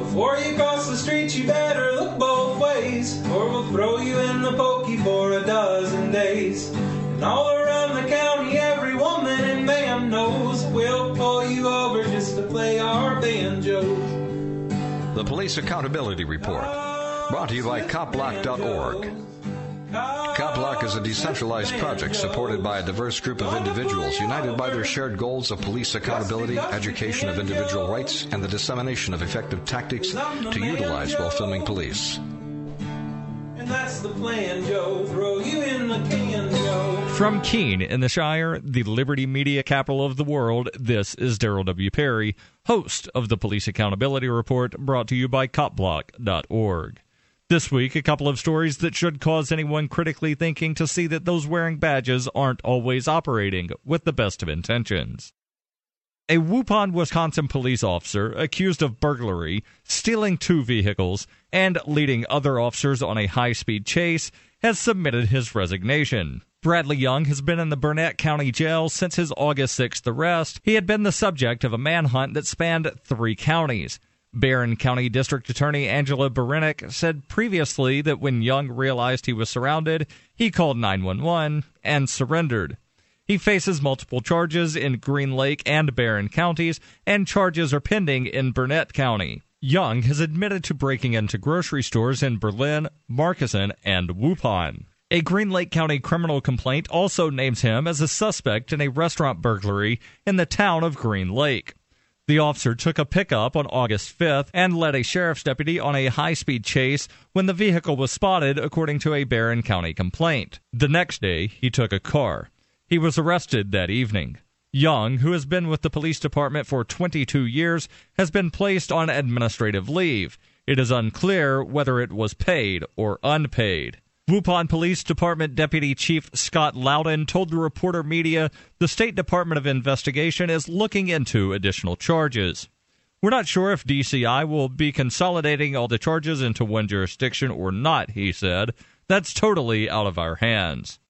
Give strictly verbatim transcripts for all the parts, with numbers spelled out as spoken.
Before you cross the street, you better look both ways, or we'll throw you in the pokey for a dozen days. And all around the county, every woman and man knows we'll pull you over just to play our banjos. The Police Accountability Report, brought to you by cop block dot org. CopBlock is a decentralized project supported by a diverse group of individuals united by their shared goals of police accountability, education of individual rights, and the dissemination of effective tactics to utilize while filming police. And that's the plan, Joe. Throw you in the can, Joe. From Keene in the Shire, the Liberty Media capital of the world, this is Daryl W. Perry, host of the Police Accountability Report, brought to you by cop block dot org. This week, a couple of stories that should cause anyone critically thinking to see that those wearing badges aren't always operating with the best of intentions. A Waupun, Wisconsin police officer accused of burglary, stealing two vehicles, and leading other officers on a high-speed chase has submitted his resignation. Bradley Young has been in the Burnett County Jail since his August sixth arrest. He had been the subject of a manhunt that spanned three counties. Barron County District Attorney Angela Berenick said previously that when Young realized he was surrounded, he called nine one one and surrendered. He faces multiple charges in Green Lake and Barron counties, and charges are pending in Burnett County. Young has admitted to breaking into grocery stores in Berlin, Markesan, and Waupun. A Green Lake County criminal complaint also names him as a suspect in a restaurant burglary in the town of Green Lake. The officer took a pickup on August fifth and led a sheriff's deputy on a high-speed chase when the vehicle was spotted, according to a Barron County complaint. The next day, he took a car. He was arrested that evening. Young, who has been with the police department for twenty-two years, has been placed on administrative leave. It is unclear whether it was paid or unpaid. Waupun Police Department Deputy Chief Scott Loudon told the reporter media the State Department of Investigation is looking into additional charges. We're not sure if D C I will be consolidating all the charges into one jurisdiction or not, he said. That's totally out of our hands.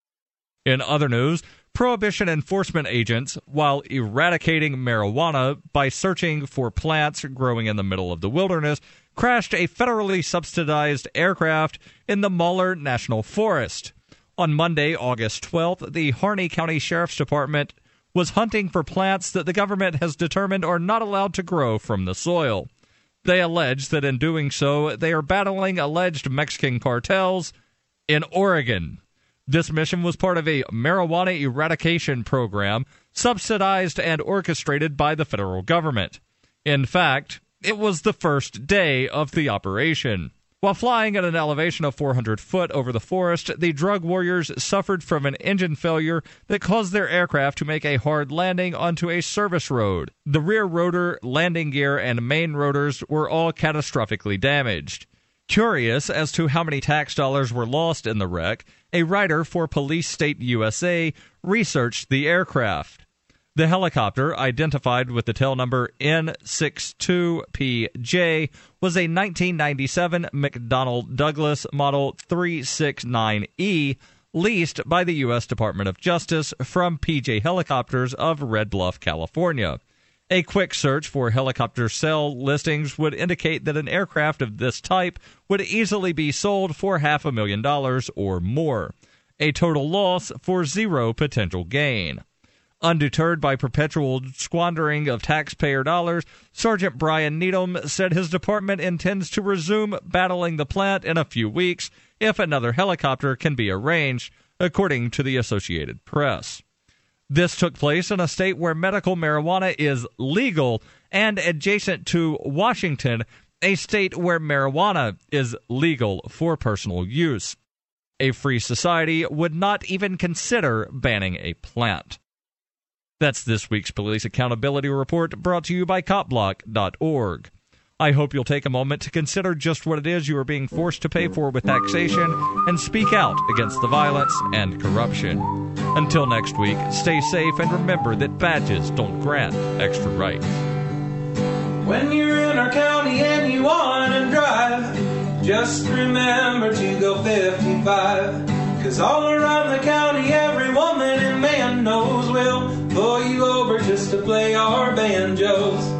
In other news, Prohibition enforcement agents, while eradicating marijuana by searching for plants growing in the middle of the wilderness, crashed a federally subsidized aircraft in the Muller National Forest. On Monday, August twelfth, the Harney County Sheriff's Department was hunting for plants that the government has determined are not allowed to grow from the soil. They allege that in doing so, they are battling alleged Mexican cartels in Oregon. This mission was part of a marijuana eradication program subsidized and orchestrated by the federal government. In fact, it was the first day of the operation. While flying at an elevation of four hundred foot over the forest, the drug warriors suffered from an engine failure that caused their aircraft to make a hard landing onto a service road. The rear rotor, landing gear, and main rotors were all catastrophically damaged. Curious as to how many tax dollars were lost in the wreck, a writer for Police State U S A researched the aircraft. The helicopter, identified with the tail number N sixty-two P J, was a nineteen ninety-seven McDonnell Douglas Model three sixty-nine E, leased by the U S Department of Justice from P J Helicopters of Red Bluff, California. A quick search for helicopter sale listings would indicate that an aircraft of this type would easily be sold for half a million dollars or more. A total loss for zero potential gain. Undeterred by perpetual squandering of taxpayer dollars, Sergeant Brian Needham said his department intends to resume battling the plant in a few weeks if another helicopter can be arranged, according to the Associated Press. This took place in a state where medical marijuana is legal and adjacent to Washington, a state where marijuana is legal for personal use. A free society would not even consider banning a plant. That's this week's Police Accountability Report, brought to you by cop block dot org. I hope you'll take a moment to consider just what it is you are being forced to pay for with taxation and speak out against the violence and corruption. Until next week, stay safe and remember that badges don't grant extra rights. When you're in our county and you want to drive, just remember to go fifty-five. Cause all around the county, every woman and man knows we'll pull you over just to play our banjos.